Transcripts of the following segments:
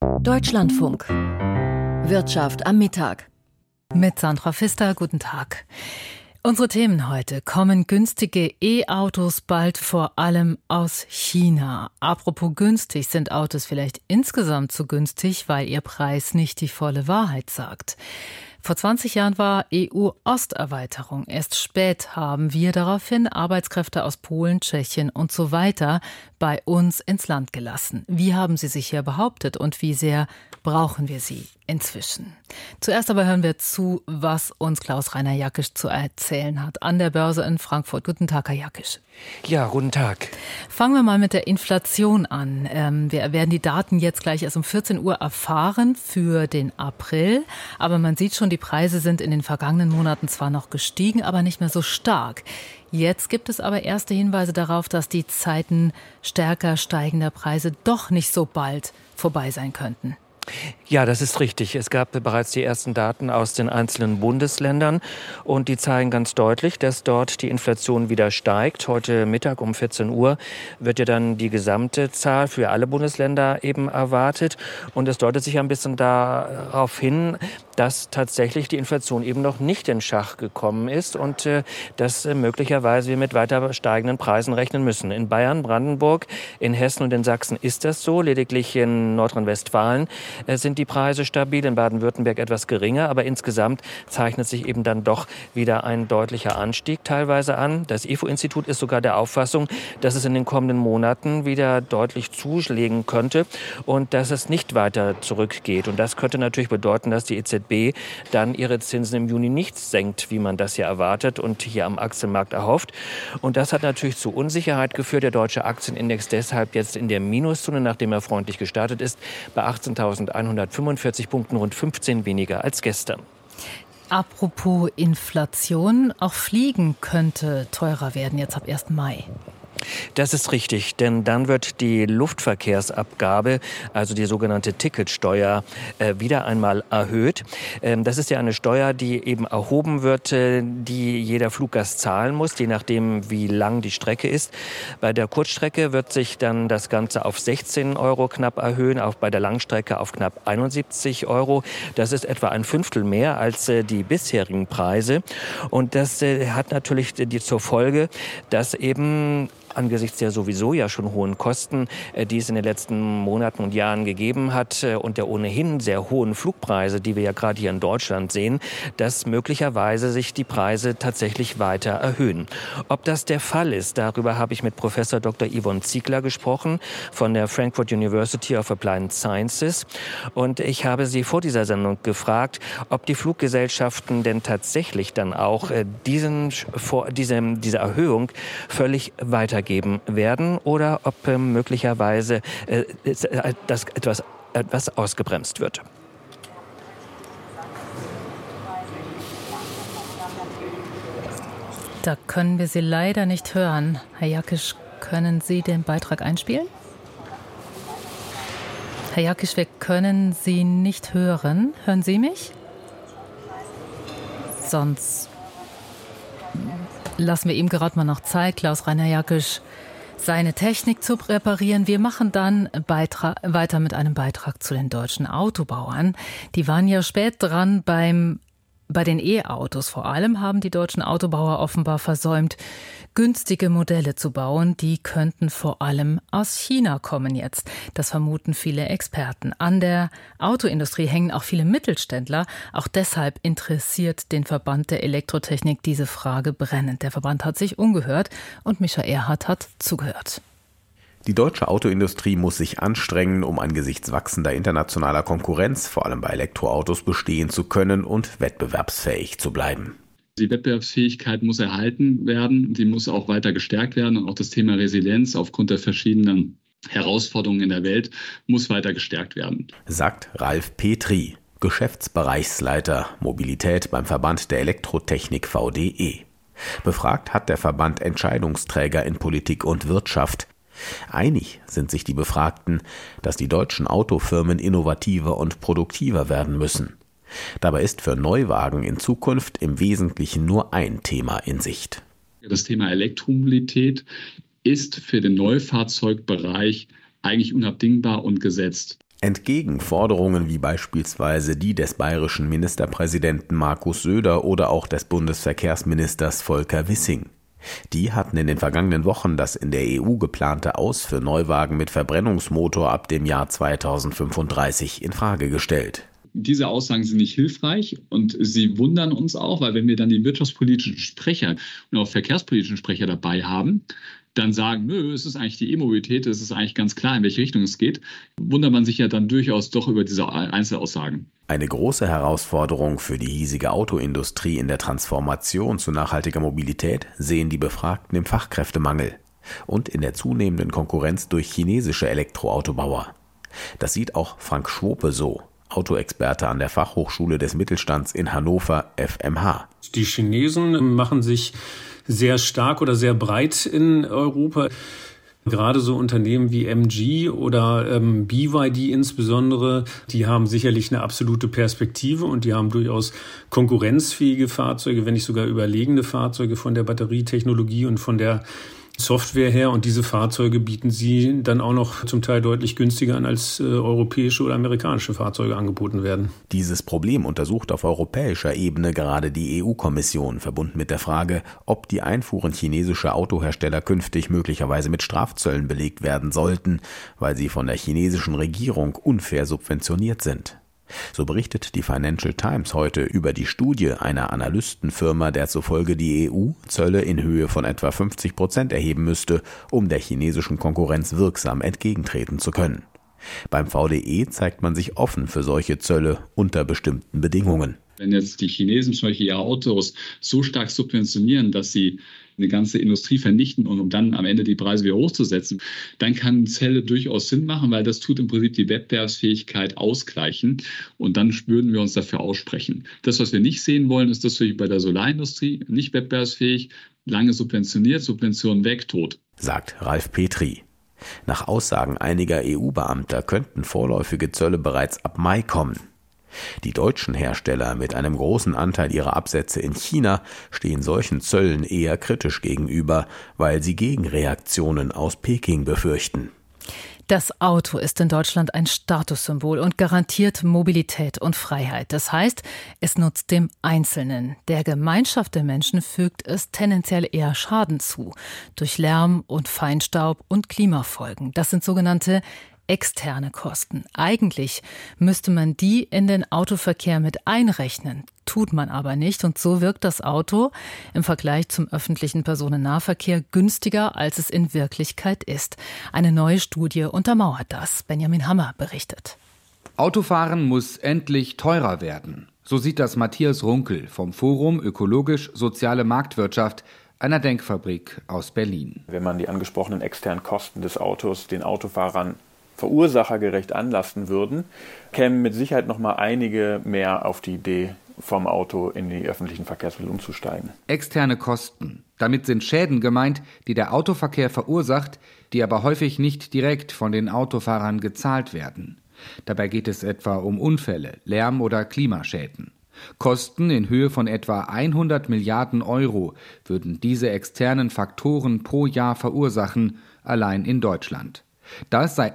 Deutschlandfunk. Wirtschaft am Mittag. Mit Sandra Pfister, guten Tag. Unsere Themen heute: Kommen günstige E-Autos bald vor allem aus China? Apropos günstig, sind Autos vielleicht insgesamt zu günstig, weil ihr Preis nicht die volle Wahrheit sagt? Vor 20 Jahren war EU-Osterweiterung. Erst spät haben wir daraufhin Arbeitskräfte aus Polen, Tschechien und so weiter bei uns ins Land gelassen. Wie haben sie sich hier behauptet und wie sehr brauchen wir sie inzwischen? Zuerst aber hören wir zu, was uns Klaus-Rainer Jackisch zu erzählen hat an der Börse in Frankfurt. Guten Tag, Herr Jackisch. Ja, guten Tag. Fangen wir mal mit der Inflation an. Wir werden die Daten jetzt gleich erst um 14 Uhr erfahren für den April. Aber man sieht schon, die Preise sind in den vergangenen Monaten zwar noch gestiegen, aber nicht mehr so stark. Jetzt gibt es aber erste Hinweise darauf, dass die Zeiten stärker steigender Preise doch nicht so bald vorbei sein könnten. Ja, das ist richtig. Es gab bereits die ersten Daten aus den einzelnen Bundesländern und die zeigen ganz deutlich, dass dort die Inflation wieder steigt. Heute Mittag um 14 Uhr wird ja dann die gesamte Zahl für alle Bundesländer eben erwartet und es deutet sich ein bisschen darauf hin, dass tatsächlich die Inflation eben noch nicht in Schach gekommen ist und dass möglicherweise wir mit weiter steigenden Preisen rechnen müssen. In Bayern, Brandenburg, in Hessen und in Sachsen ist das so. Lediglich in Nordrhein-Westfalen sind die Preise stabil, in Baden-Württemberg etwas geringer, aber insgesamt zeichnet sich eben dann doch wieder ein deutlicher Anstieg teilweise an. Das IFO-Institut ist sogar der Auffassung, dass es in den kommenden Monaten wieder deutlich zulegen könnte und dass es nicht weiter zurückgeht. Und das könnte natürlich bedeuten, dass die EZB dann ihre Zinsen im Juni nicht senkt, wie man das ja erwartet und hier am Aktienmarkt erhofft. Und das hat natürlich zu Unsicherheit geführt. Der deutsche Aktienindex deshalb jetzt in der Minuszone, nachdem er freundlich gestartet ist, bei 18.145 Punkten, rund 15 weniger als gestern. Apropos Inflation, auch Fliegen könnte teurer werden jetzt ab 1. Mai. Das ist richtig, denn dann wird die Luftverkehrsabgabe, also die sogenannte Ticketsteuer, wieder einmal erhöht. Das ist ja eine Steuer, die eben erhoben wird, die jeder Fluggast zahlen muss, je nachdem, wie lang die Strecke ist. Bei der Kurzstrecke wird sich dann das Ganze auf 16 Euro knapp erhöhen, auch bei der Langstrecke auf knapp 71 Euro. Das ist etwa ein Fünftel mehr als die bisherigen Preise. Und das hat natürlich zur Folge, dass eben angesichts der sowieso ja schon hohen Kosten, die es in den letzten Monaten und Jahren gegeben hat und der ohnehin sehr hohen Flugpreise, die wir ja gerade hier in Deutschland sehen, dass möglicherweise sich die Preise tatsächlich weiter erhöhen. Ob das der Fall ist, darüber habe ich mit Professor Dr. Yvonne Ziegler gesprochen von der Frankfurt University of Applied Sciences und ich habe sie vor dieser Sendung gefragt, ob die Fluggesellschaften denn tatsächlich dann auch diese Erhöhung völlig weitergeben werden oder ob möglicherweise das etwas ausgebremst wird. Da können wir Sie leider nicht hören. Herr Jackisch, können Sie den Beitrag einspielen? Herr Jackisch, wir können Sie nicht hören. Hören Sie mich? Sonst lassen wir ihm gerade mal noch Zeit, Klaus-Rainer Jackisch, seine Technik zu reparieren. Wir machen dann weiter mit einem Beitrag zu den deutschen Autobauern. Die waren ja spät dran bei den E-Autos. Vor allem haben die deutschen Autobauer offenbar versäumt, günstige Modelle zu bauen. Die könnten vor allem aus China kommen jetzt. Das vermuten viele Experten. An der Autoindustrie hängen auch viele Mittelständler. Auch deshalb interessiert den Verband der Elektrotechnik diese Frage brennend. Der Verband hat sich umgehört und Micha Erhardt hat zugehört. Die deutsche Autoindustrie muss sich anstrengen, um angesichts wachsender internationaler Konkurrenz, vor allem bei Elektroautos, bestehen zu können und wettbewerbsfähig zu bleiben. Die Wettbewerbsfähigkeit muss erhalten werden, die muss auch weiter gestärkt werden und auch das Thema Resilienz aufgrund der verschiedenen Herausforderungen in der Welt muss weiter gestärkt werden. Sagt Ralf Petri, Geschäftsbereichsleiter Mobilität beim Verband der Elektrotechnik VDE. Befragt hat der Verband Entscheidungsträger in Politik und Wirtschaft. Einig sind sich die Befragten, dass die deutschen Autofirmen innovativer und produktiver werden müssen. Dabei ist für Neuwagen in Zukunft im Wesentlichen nur ein Thema in Sicht. Das Thema Elektromobilität ist für den Neufahrzeugbereich eigentlich unabdingbar und gesetzt. Entgegen Forderungen wie beispielsweise die des bayerischen Ministerpräsidenten Markus Söder oder auch des Bundesverkehrsministers Volker Wissing. Die hatten in den vergangenen Wochen das in der EU geplante Aus für Neuwagen mit Verbrennungsmotor ab dem Jahr 2035 in Frage gestellt. Diese Aussagen sind nicht hilfreich und sie wundern uns auch, weil wenn wir dann die wirtschaftspolitischen Sprecher und auch verkehrspolitischen Sprecher dabei haben, dann sagen, es ist eigentlich die E-Mobilität, es ist eigentlich ganz klar, in welche Richtung es geht, wundert man sich ja dann durchaus doch über diese Einzelaussagen. Eine große Herausforderung für die hiesige Autoindustrie in der Transformation zu nachhaltiger Mobilität sehen die Befragten im Fachkräftemangel und in der zunehmenden Konkurrenz durch chinesische Elektroautobauer. Das sieht auch Frank Schwope so, Autoexperte an der Fachhochschule des Mittelstands in Hannover, FMH. Die Chinesen machen sich sehr stark oder sehr breit in Europa. Gerade so Unternehmen wie MG oder BYD insbesondere, die haben sicherlich eine absolute Perspektive und die haben durchaus konkurrenzfähige Fahrzeuge, wenn nicht sogar überlegene Fahrzeuge von der Batterietechnologie und von der Software her. Und diese Fahrzeuge bieten sie dann auch noch zum Teil deutlich günstiger an, als europäische oder amerikanische Fahrzeuge angeboten werden. Dieses Problem untersucht auf europäischer Ebene gerade die EU-Kommission, verbunden mit der Frage, ob die Einfuhren chinesischer Autohersteller künftig möglicherweise mit Strafzöllen belegt werden sollten, weil sie von der chinesischen Regierung unfair subventioniert sind. So berichtet die Financial Times heute über die Studie einer Analystenfirma, der zufolge die EU Zölle in Höhe von etwa 50% erheben müsste, um der chinesischen Konkurrenz wirksam entgegentreten zu können. Beim VDE zeigt man sich offen für solche Zölle unter bestimmten Bedingungen. Wenn jetzt die Chinesen zum Beispiel ihre Autos so stark subventionieren, dass sie eine ganze Industrie vernichten und um dann am Ende die Preise wieder hochzusetzen, dann kann Zölle durchaus Sinn machen, weil das tut im Prinzip die Wettbewerbsfähigkeit ausgleichen und dann würden wir uns dafür aussprechen. Das, was wir nicht sehen wollen, ist, dass wir bei der Solarindustrie nicht wettbewerbsfähig, lange subventioniert, Subventionen weg, tot. Sagt Ralf Petri. Nach Aussagen einiger EU-Beamter könnten vorläufige Zölle bereits ab Mai kommen. Die deutschen Hersteller mit einem großen Anteil ihrer Absätze in China stehen solchen Zöllen eher kritisch gegenüber, weil sie Gegenreaktionen aus Peking befürchten. Das Auto ist in Deutschland ein Statussymbol und garantiert Mobilität und Freiheit. Das heißt, es nutzt dem Einzelnen. Der Gemeinschaft der Menschen fügt es tendenziell eher Schaden zu. Durch Lärm und Feinstaub und Klimafolgen. Das sind sogenannte externe Kosten. Eigentlich müsste man die in den Autoverkehr mit einrechnen. Tut man aber nicht. Und so wirkt das Auto im Vergleich zum öffentlichen Personennahverkehr günstiger, als es in Wirklichkeit ist. Eine neue Studie untermauert das. Benjamin Hammer berichtet. Autofahren muss endlich teurer werden. So sieht das Matthias Runkel vom Forum Ökologisch-Soziale Marktwirtschaft, einer Denkfabrik aus Berlin. Wenn man die angesprochenen externen Kosten des Autos den Autofahrern verursachergerecht anlasten würden, kämen mit Sicherheit noch mal einige mehr auf die Idee, vom Auto in die öffentlichen Verkehrsmittel umzusteigen. Externe Kosten. Damit sind Schäden gemeint, die der Autoverkehr verursacht, die aber häufig nicht direkt von den Autofahrern gezahlt werden. Dabei geht es etwa um Unfälle, Lärm- oder Klimaschäden. Kosten in Höhe von etwa 100 Milliarden Euro würden diese externen Faktoren pro Jahr verursachen, allein in Deutschland. Das sei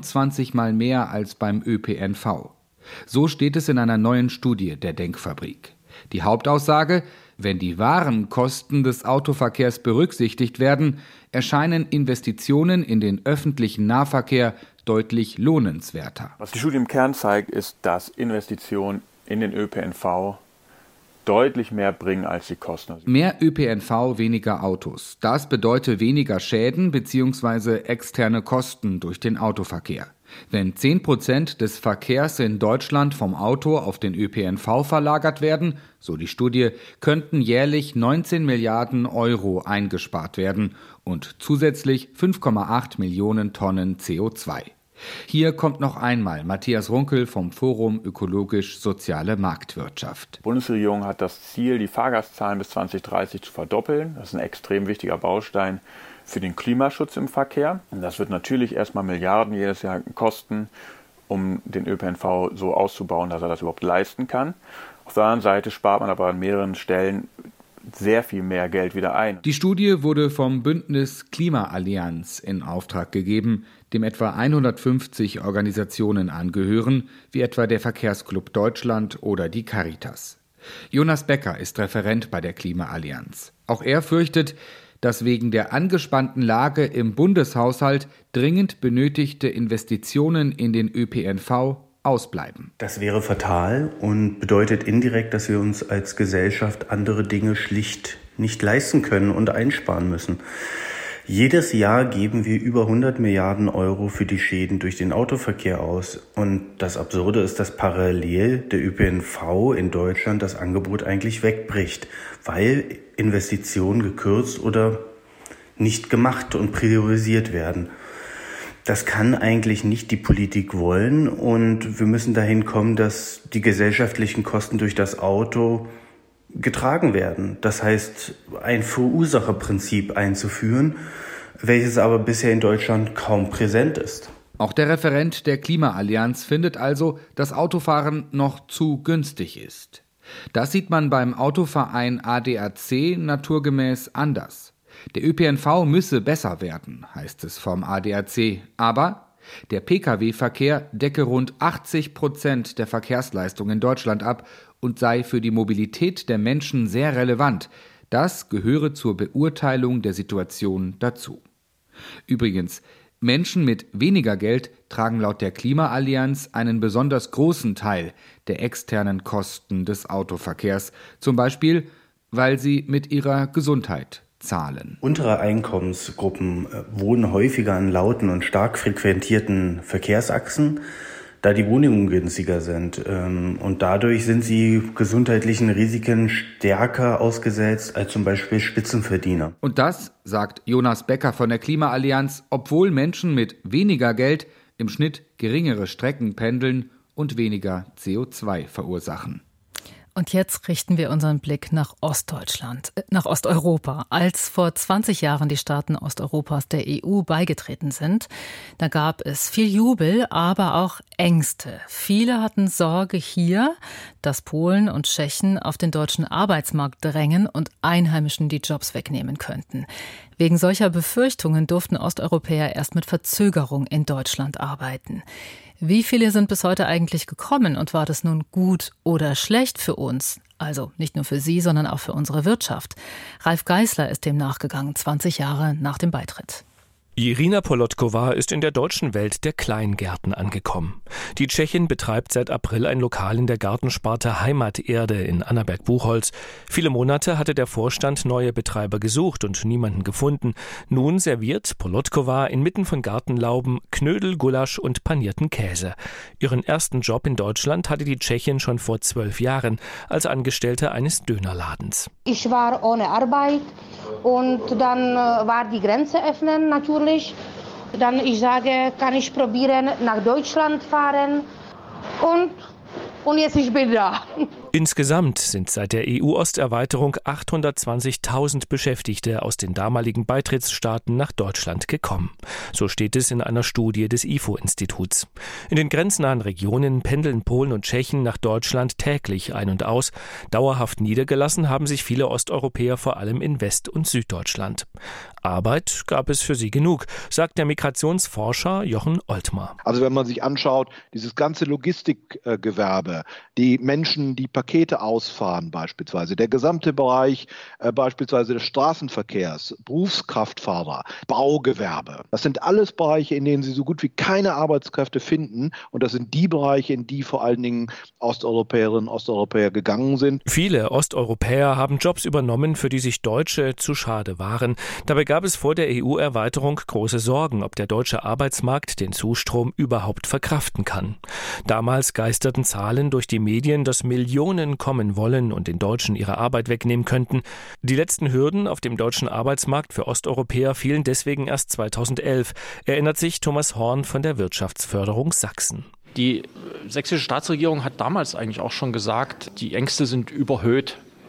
21 Mal mehr als beim ÖPNV. So steht es in einer neuen Studie der Denkfabrik. Die Hauptaussage: Wenn die wahren Kosten des Autoverkehrs berücksichtigt werden, erscheinen Investitionen in den öffentlichen Nahverkehr deutlich lohnenswerter. Was die Studie im Kern zeigt, ist, dass Investitionen in den ÖPNV deutlich mehr bringen als die Kosten. Mehr ÖPNV, weniger Autos. Das bedeutet weniger Schäden bzw. externe Kosten durch den Autoverkehr. Wenn 10% des Verkehrs in Deutschland vom Auto auf den ÖPNV verlagert werden, so die Studie, könnten jährlich 19 Milliarden Euro eingespart werden und zusätzlich 5,8 Millionen Tonnen CO2. Hier kommt noch einmal Matthias Runkel vom Forum Ökologisch-Soziale Marktwirtschaft. Die Bundesregierung hat das Ziel, die Fahrgastzahlen bis 2030 zu verdoppeln. Das ist ein extrem wichtiger Baustein für den Klimaschutz im Verkehr. Und das wird natürlich erstmal Milliarden jedes Jahr kosten, um den ÖPNV so auszubauen, dass er das überhaupt leisten kann. Auf der anderen Seite spart man aber an mehreren Stellen sehr viel mehr Geld wieder ein. Die Studie wurde vom Bündnis Klimaallianz in Auftrag gegeben, dem etwa 150 Organisationen angehören, wie etwa der Verkehrsclub Deutschland oder die Caritas. Jonas Becker ist Referent bei der Klimaallianz. Auch er fürchtet, dass wegen der angespannten Lage im Bundeshaushalt dringend benötigte Investitionen in den ÖPNV ausbleiben. Das wäre fatal und bedeutet indirekt, dass wir uns als Gesellschaft andere Dinge schlicht nicht leisten können und einsparen müssen. Jedes Jahr geben wir über 100 Milliarden Euro für die Schäden durch den Autoverkehr aus. Und das Absurde ist, dass parallel der ÖPNV in Deutschland das Angebot eigentlich wegbricht, weil Investitionen gekürzt oder nicht gemacht und priorisiert werden. Das kann eigentlich nicht die Politik wollen und wir müssen dahin kommen, dass die gesellschaftlichen Kosten durch das Auto getragen werden. Das heißt, ein Verursacherprinzip einzuführen, welches aber bisher in Deutschland kaum präsent ist. Auch der Referent der Klimaallianz findet also, dass Autofahren noch zu günstig ist. Das sieht man beim Autoverein ADAC naturgemäß anders. Der ÖPNV müsse besser werden, heißt es vom ADAC. Aber der Pkw-Verkehr decke rund 80% der Verkehrsleistung in Deutschland ab und sei für die Mobilität der Menschen sehr relevant. Das gehöre zur Beurteilung der Situation dazu. Übrigens, Menschen mit weniger Geld tragen laut der Klimaallianz einen besonders großen Teil der externen Kosten des Autoverkehrs, zum Beispiel, weil sie mit ihrer Gesundheit zahlen. Untere Einkommensgruppen wohnen häufiger an lauten und stark frequentierten Verkehrsachsen, da die Wohnungen günstiger sind. Und dadurch sind sie gesundheitlichen Risiken stärker ausgesetzt als zum Beispiel Spitzenverdiener. Und das, sagt Jonas Becker von der Klimaallianz, obwohl Menschen mit weniger Geld im Schnitt geringere Strecken pendeln und weniger CO2 verursachen. Und jetzt richten wir unseren Blick nach Ostdeutschland, nach Osteuropa. Als vor 20 Jahren die Staaten Osteuropas der EU beigetreten sind, da gab es viel Jubel, aber auch Ängste. Viele hatten Sorge hier, dass Polen und Tschechen auf den deutschen Arbeitsmarkt drängen und Einheimischen die Jobs wegnehmen könnten. Wegen solcher Befürchtungen durften Osteuropäer erst mit Verzögerung in Deutschland arbeiten. Wie viele sind bis heute eigentlich gekommen und war das nun gut oder schlecht für uns? Also nicht nur für sie, sondern auch für unsere Wirtschaft. Ralf Geißler ist dem nachgegangen, 20 Jahre nach dem Beitritt. Irina Polotkova ist in der deutschen Welt der Kleingärten angekommen. Die Tschechin betreibt seit April ein Lokal in der Gartensparte Heimaterde in Annaberg-Buchholz. Viele Monate hatte der Vorstand neue Betreiber gesucht und niemanden gefunden. Nun serviert Polotkova inmitten von Gartenlauben Knödel, Gulasch und panierten Käse. Ihren ersten Job in Deutschland hatte die Tschechin schon vor 12 Jahren als Angestellte eines Dönerladens. Ich war ohne Arbeit und dann war die Grenze öffnen natürlich. Dann ich sage, kann ich probieren nach Deutschland fahren und jetzt ich bin da. Insgesamt sind seit der EU-Osterweiterung 820.000 Beschäftigte aus den damaligen Beitrittsstaaten nach Deutschland gekommen. So steht es in einer Studie des IFO-Instituts. In den grenznahen Regionen pendeln Polen und Tschechen nach Deutschland täglich ein und aus. Dauerhaft niedergelassen haben sich viele Osteuropäer vor allem in West- und Süddeutschland. Arbeit gab es für sie genug, sagt der Migrationsforscher Jochen Oltmar. Also wenn man sich anschaut, dieses ganze Logistikgewerbe, die Menschen, die Pakete ausfahren beispielsweise, der gesamte Bereich beispielsweise des Straßenverkehrs, Berufskraftfahrer, Baugewerbe. Das sind alles Bereiche, in denen sie so gut wie keine Arbeitskräfte finden und das sind die Bereiche, in die vor allen Dingen Osteuropäerinnen und Osteuropäer gegangen sind. Viele Osteuropäer haben Jobs übernommen, für die sich Deutsche zu schade waren. Dabei gab es vor der EU-Erweiterung große Sorgen, ob der deutsche Arbeitsmarkt den Zustrom überhaupt verkraften kann. Damals geisterten Zahlen durch die Medien, dass Millionen kommen wollen und den Deutschen ihre Arbeit wegnehmen könnten. Die letzten Hürden auf dem deutschen Arbeitsmarkt für Osteuropäer fielen deswegen erst 2011, erinnert sich Thomas Horn von der Wirtschaftsförderung Sachsen. Die sächsische Staatsregierung hat damals eigentlich auch schon gesagt, die Ängste sind überhöht.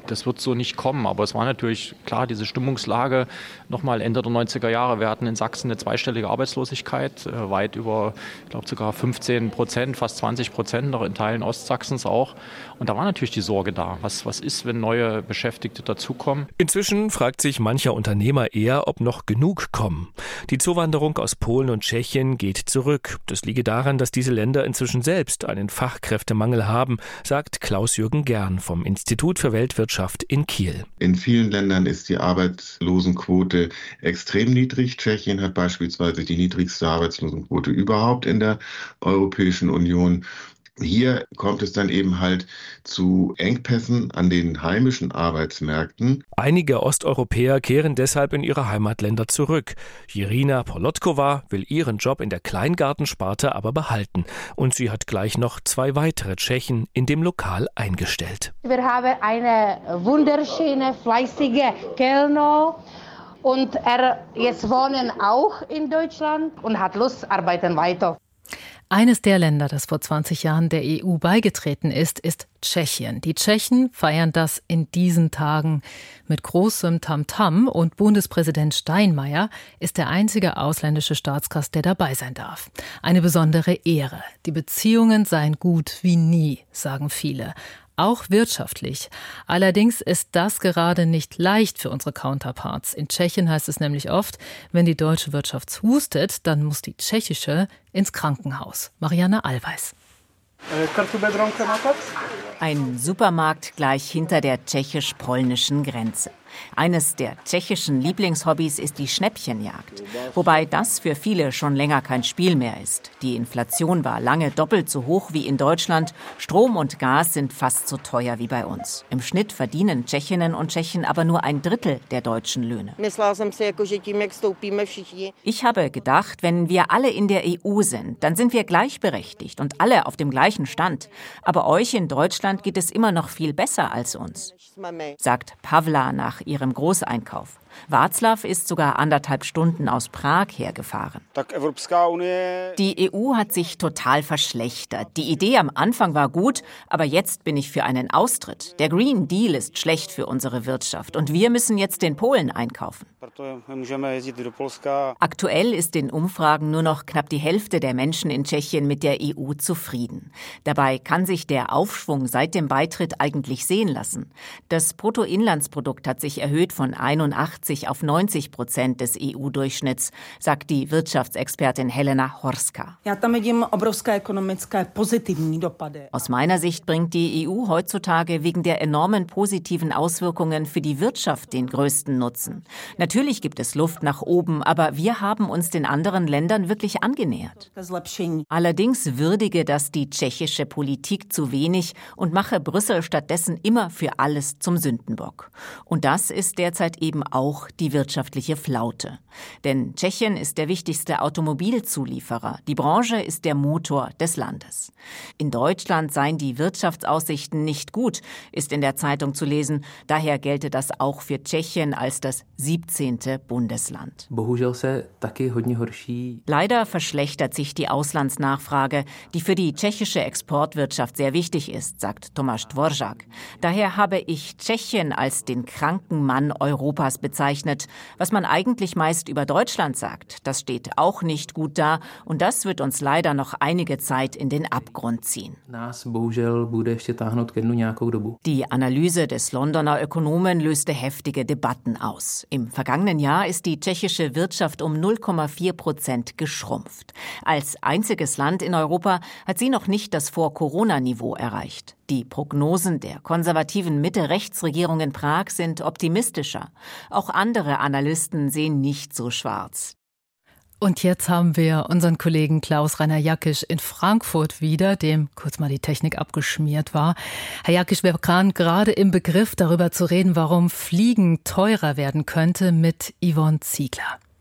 das wird so nicht kommen. Aber es war natürlich klar, diese Stimmungslage nochmal Ende der 90er Jahre. Wir hatten in Sachsen eine zweistellige Arbeitslosigkeit, weit über, ich glaube sogar 15%, fast 20%, noch in Teilen Ostsachsens auch. Und da war natürlich die Sorge da. Was ist, wenn neue Beschäftigte dazukommen? Inzwischen fragt sich mancher Unternehmer eher, ob noch genug kommen. Die Zuwanderung aus Polen und Tschechien geht zurück. Das liege daran, dass diese Länder inzwischen selbst einen Fachkräftemangel haben, sagt Klaus-Jürgen Gern vom Institut für Weltwirtschaft in Kiel. In vielen Ländern ist die Arbeitslosenquote extrem niedrig. Tschechien hat beispielsweise die niedrigste Arbeitslosenquote überhaupt in der Europäischen Union. Hier kommt es dann eben halt zu Engpässen an den heimischen Arbeitsmärkten. Einige Osteuropäer kehren deshalb in ihre Heimatländer zurück. Jirina Polotkova will ihren Job in der Kleingartensparte aber behalten. Und sie hat gleich noch 2 weitere Tschechen in dem Lokal eingestellt. Wir haben eine wunderschöne, fleißige Kellner. Und er jetzt wohnen auch in Deutschland und hat Lust, arbeiten weiter. Eines der Länder, das vor 20 Jahren der EU beigetreten ist Tschechien. Die Tschechen feiern das in diesen Tagen mit großem Tamtam und Bundespräsident Steinmeier ist der einzige ausländische Staatsgast, der dabei sein darf. Eine besondere Ehre. Die Beziehungen seien gut wie nie, sagen viele. Auch wirtschaftlich. Allerdings ist das gerade nicht leicht für unsere Counterparts. In Tschechien heißt es nämlich oft, wenn die deutsche Wirtschaft hustet, dann muss die tschechische ins Krankenhaus. Marianne Allweis. Ein Supermarkt gleich hinter der tschechisch-polnischen Grenze. Eines der tschechischen Lieblingshobbys ist die Schnäppchenjagd. Wobei das für viele schon länger kein Spiel mehr ist. Die Inflation war lange doppelt so hoch wie in Deutschland. Strom und Gas sind fast so teuer wie bei uns. Im Schnitt verdienen Tschechinnen und Tschechen aber nur 1/3 der deutschen Löhne. Ich habe gedacht, wenn wir alle in der EU sind, dann sind wir gleichberechtigt und alle auf dem gleichen Stand. Aber euch in Deutschland geht es immer noch viel besser als uns, sagt Pavla nach ihrem Großeinkauf. Václav ist sogar 1,5 Stunden aus Prag hergefahren. Die EU hat sich total verschlechtert. Die Idee am Anfang war gut, aber jetzt bin ich für einen Austritt. Der Green Deal ist schlecht für unsere Wirtschaft und wir müssen jetzt den Polen einkaufen. Aktuell ist in Umfragen nur noch knapp die Hälfte der Menschen in Tschechien mit der EU zufrieden. Dabei kann sich der Aufschwung seit dem Beitritt eigentlich sehen lassen. Das Bruttoinlandsprodukt hat sich erhöht von 81 auf 90% des EU-Durchschnitts, sagt die Wirtschaftsexpertin Helena Horska. Aus meiner Sicht bringt die EU heutzutage wegen der enormen positiven Auswirkungen für die Wirtschaft den größten Nutzen. Natürlich gibt es Luft nach oben, aber wir haben uns den anderen Ländern wirklich angenähert. Allerdings würdige das die tschechische Politik zu wenig und mache Brüssel stattdessen immer für alles zum Sündenbock. Und das ist derzeit eben auch die wirtschaftliche Flaute. Denn Tschechien ist der wichtigste Automobilzulieferer. Die Branche ist der Motor des Landes. In Deutschland seien die Wirtschaftsaussichten nicht gut, ist in der Zeitung zu lesen. Daher gelte das auch für Tschechien als das 17. Bundesland. Leider verschlechtert sich die Auslandsnachfrage, die für die tschechische Exportwirtschaft sehr wichtig ist, sagt Tomáš Dvořák. Daher habe ich Tschechien als den kranken Mann Europas bezeichnet. Was man eigentlich meist über Deutschland sagt, das steht auch nicht gut da und das wird uns leider noch einige Zeit in den Abgrund ziehen. Die Analyse des Londoner Ökonomen löste heftige Debatten aus. Im vergangenen Jahr ist die tschechische Wirtschaft um 0,4% geschrumpft. Als einziges Land in Europa hat sie noch nicht das Vor-Corona-Niveau erreicht. Die Prognosen der konservativen Mitte-Rechts-Regierung in Prag sind optimistischer. Auch andere Analysten sehen nicht so schwarz. Und jetzt haben wir unseren Kollegen Klaus-Rainer Jackisch in Frankfurt wieder, dem kurz mal die Technik abgeschmiert war. Herr Jackisch, wir waren gerade im Begriff, darüber zu reden, warum Fliegen teurer werden könnte mit Yvonne Ziegler.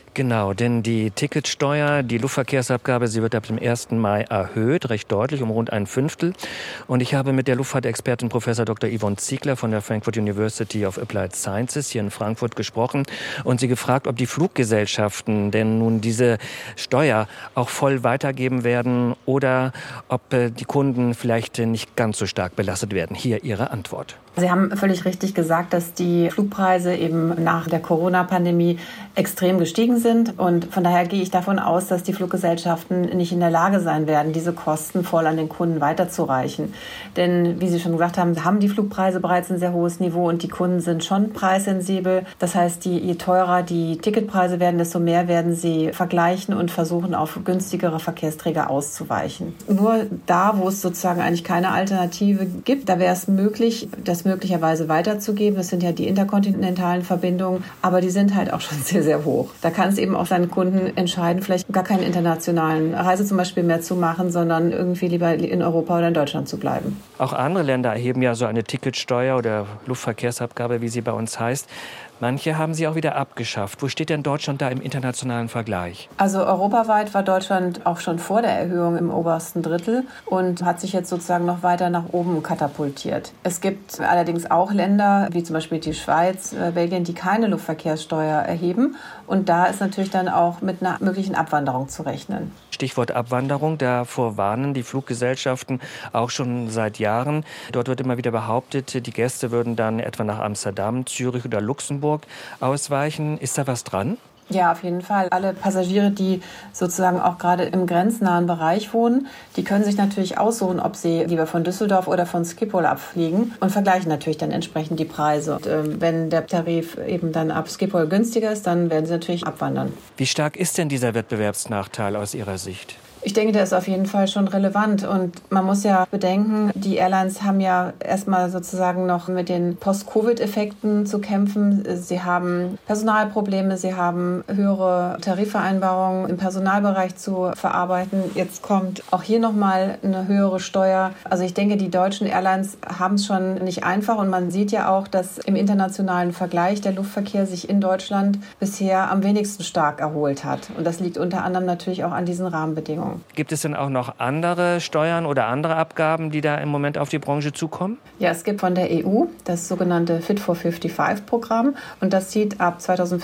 Genau, denn die Ticketsteuer, die Luftverkehrsabgabe, sie wird ab dem 1. Mai erhöht, recht deutlich, um rund 1/5. Und ich habe mit der Luftfahrtexpertin Prof. Dr. Yvonne Ziegler von der Frankfurt University of Applied Sciences hier in Frankfurt gesprochen und sie gefragt, ob die Fluggesellschaften denn nun diese Steuer auch voll weitergeben werden oder ob die Kunden vielleicht nicht ganz so stark belastet werden. Hier ihre Antwort. Sie haben völlig richtig gesagt, dass die Flugpreise eben nach der Corona-Pandemie extrem gestiegen sind. Und von daher gehe ich davon aus, dass die Fluggesellschaften nicht in der Lage sein werden, diese Kosten voll an den Kunden weiterzureichen. Denn, wie Sie schon gesagt haben die Flugpreise bereits ein sehr hohes Niveau und die Kunden sind schon preissensibel. Das heißt, je teurer die Ticketpreise werden, desto mehr werden sie vergleichen und versuchen, auf günstigere Verkehrsträger auszuweichen. Nur da, wo es sozusagen eigentlich keine Alternative gibt, da wäre es möglich, das möglicherweise weiterzugeben. Das sind ja die interkontinentalen Verbindungen, aber die sind halt auch schon sehr, sehr hoch. Da kann es eben auch seinen Kunden entscheiden, vielleicht gar keine internationalen Reise zum Beispiel mehr zu machen, sondern irgendwie lieber in Europa oder in Deutschland zu bleiben. Auch andere Länder erheben ja so eine Ticketsteuer oder Luftverkehrsabgabe, wie sie bei uns heißt. Manche haben sie auch wieder abgeschafft. Wo steht denn Deutschland da im internationalen Vergleich? Also europaweit war Deutschland auch schon vor der Erhöhung im obersten Drittel und hat sich jetzt sozusagen noch weiter nach oben katapultiert. Es gibt allerdings auch Länder, wie zum Beispiel die Schweiz, Belgien, die keine Luftverkehrssteuer erheben. Und da ist natürlich dann auch mit einer möglichen Abwanderung zu rechnen. Stichwort Abwanderung, davor warnen die Fluggesellschaften auch schon seit Jahren. Dort wird immer wieder behauptet, die Gäste würden dann etwa nach Amsterdam, Zürich oder Luxemburg ausweichen. Ist da was dran? Ja, auf jeden Fall. Alle Passagiere, die sozusagen auch gerade im grenznahen Bereich wohnen, die können sich natürlich aussuchen, ob sie lieber von Düsseldorf oder von Schiphol abfliegen und vergleichen natürlich dann entsprechend die Preise. Und wenn der Tarif eben dann ab Schiphol günstiger ist, dann werden sie natürlich abwandern. Wie stark ist denn dieser Wettbewerbsnachteil aus Ihrer Sicht? Ich denke, der ist auf jeden Fall schon relevant und man muss ja bedenken, die Airlines haben ja erstmal sozusagen noch mit den Post-Covid-Effekten zu kämpfen. Sie haben Personalprobleme, sie haben höhere Tarifvereinbarungen im Personalbereich zu verarbeiten. Jetzt kommt auch hier nochmal eine höhere Steuer. Also ich denke, die deutschen Airlines haben es schon nicht einfach und man sieht ja auch, dass im internationalen Vergleich der Luftverkehr sich in Deutschland bisher am wenigsten stark erholt hat. Und das liegt unter anderem natürlich auch an diesen Rahmenbedingungen. Gibt es denn auch noch andere Steuern oder andere Abgaben, die da im Moment auf die Branche zukommen? Ja, es gibt von der EU das sogenannte Fit for 55-Programm und das sieht ab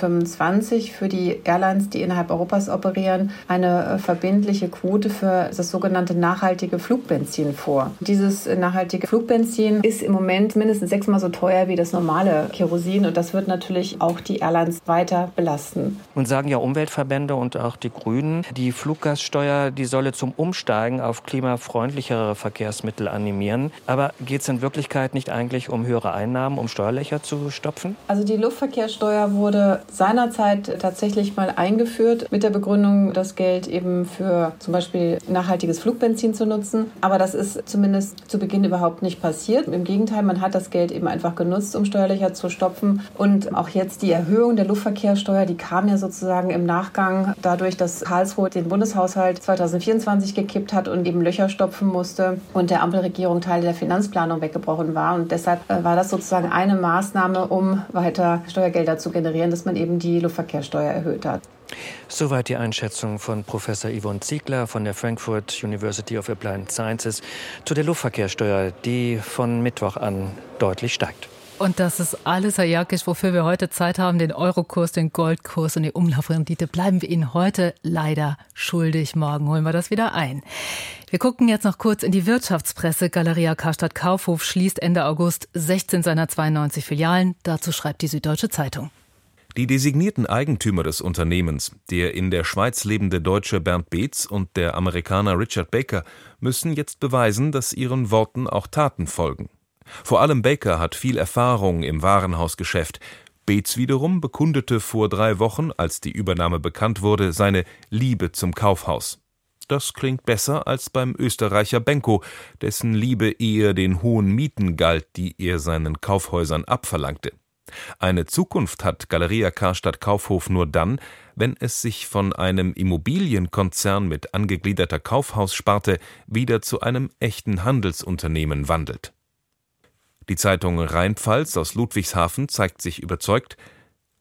2025 für die Airlines, die innerhalb Europas operieren, eine verbindliche Quote für das sogenannte nachhaltige Flugbenzin vor. Dieses nachhaltige Flugbenzin ist im Moment mindestens 6-mal so teuer wie das normale Kerosin und das wird natürlich auch die Airlines weiter belasten. Und sagen ja Umweltverbände und auch die Grünen, die Fluggaststeuer, die solle zum Umsteigen auf klimafreundlichere Verkehrsmittel animieren. Aber geht es in Wirklichkeit nicht eigentlich um höhere Einnahmen, um Steuerlöcher zu stopfen? Also die Luftverkehrssteuer wurde seinerzeit tatsächlich mal eingeführt mit der Begründung, das Geld eben für zum Beispiel nachhaltiges Flugbenzin zu nutzen. Aber das ist zumindest zu Beginn überhaupt nicht passiert. Im Gegenteil, man hat das Geld eben einfach genutzt, um Steuerlöcher zu stopfen. Und auch jetzt die Erhöhung der Luftverkehrssteuer, die kam ja sozusagen im Nachgang dadurch, dass Karlsruhe den Bundeshaushalt 2024 gekippt hat und eben Löcher stopfen musste und der Ampelregierung Teile der Finanzplanung weggebrochen war. Und deshalb war das sozusagen eine Maßnahme, um weiter Steuergelder zu generieren, dass man eben die Luftverkehrssteuer erhöht hat. Soweit die Einschätzung von Professor Yvonne Ziegler von der Frankfurt University of Applied Sciences zu der Luftverkehrssteuer, die von Mittwoch an deutlich steigt. Und das ist alles, Herr Jakisch, wofür wir heute Zeit haben. Den Eurokurs, den Goldkurs und die Umlaufrendite bleiben wir Ihnen heute leider schuldig. Morgen holen wir das wieder ein. Wir gucken jetzt noch kurz in die Wirtschaftspresse. Galeria Karstadt Kaufhof schließt Ende August 16 seiner 92 Filialen. Dazu schreibt die Süddeutsche Zeitung. Die designierten Eigentümer des Unternehmens, der in der Schweiz lebende Deutsche Bernd Beetz und der Amerikaner Richard Baker, müssen jetzt beweisen, dass ihren Worten auch Taten folgen. Vor allem Baker hat viel Erfahrung im Warenhausgeschäft. Beetz wiederum bekundete vor 3 Wochen, als die Übernahme bekannt wurde, seine Liebe zum Kaufhaus. Das klingt besser als beim Österreicher Benko, dessen Liebe eher den hohen Mieten galt, die er seinen Kaufhäusern abverlangte. Eine Zukunft hat Galeria Karstadt Kaufhof nur dann, wenn es sich von einem Immobilienkonzern mit angegliederter Kaufhaussparte wieder zu einem echten Handelsunternehmen wandelt. Die Zeitung Rheinpfalz aus Ludwigshafen zeigt sich überzeugt: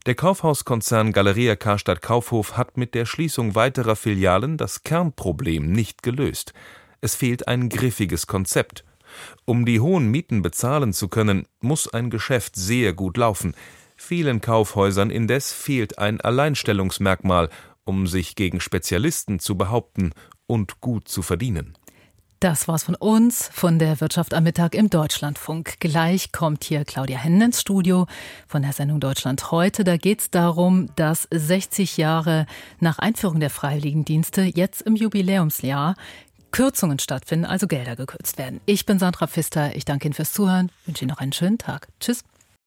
Der Kaufhauskonzern Galeria Karstadt Kaufhof hat mit der Schließung weiterer Filialen das Kernproblem nicht gelöst. Es fehlt ein griffiges Konzept. Um die hohen Mieten bezahlen zu können, muss ein Geschäft sehr gut laufen. Vielen Kaufhäusern indes fehlt ein Alleinstellungsmerkmal, um sich gegen Spezialisten zu behaupten und gut zu verdienen. Das war's von uns, von der Wirtschaft am Mittag im Deutschlandfunk. Gleich kommt hier Claudia Hennen ins Studio von der Sendung Deutschland heute. Da geht's darum, dass 60 Jahre nach Einführung der Freiwilligendienste jetzt im Jubiläumsjahr Kürzungen stattfinden, also Gelder gekürzt werden. Ich bin Sandra Pfister, ich danke Ihnen fürs Zuhören, wünsche Ihnen noch einen schönen Tag. Tschüss.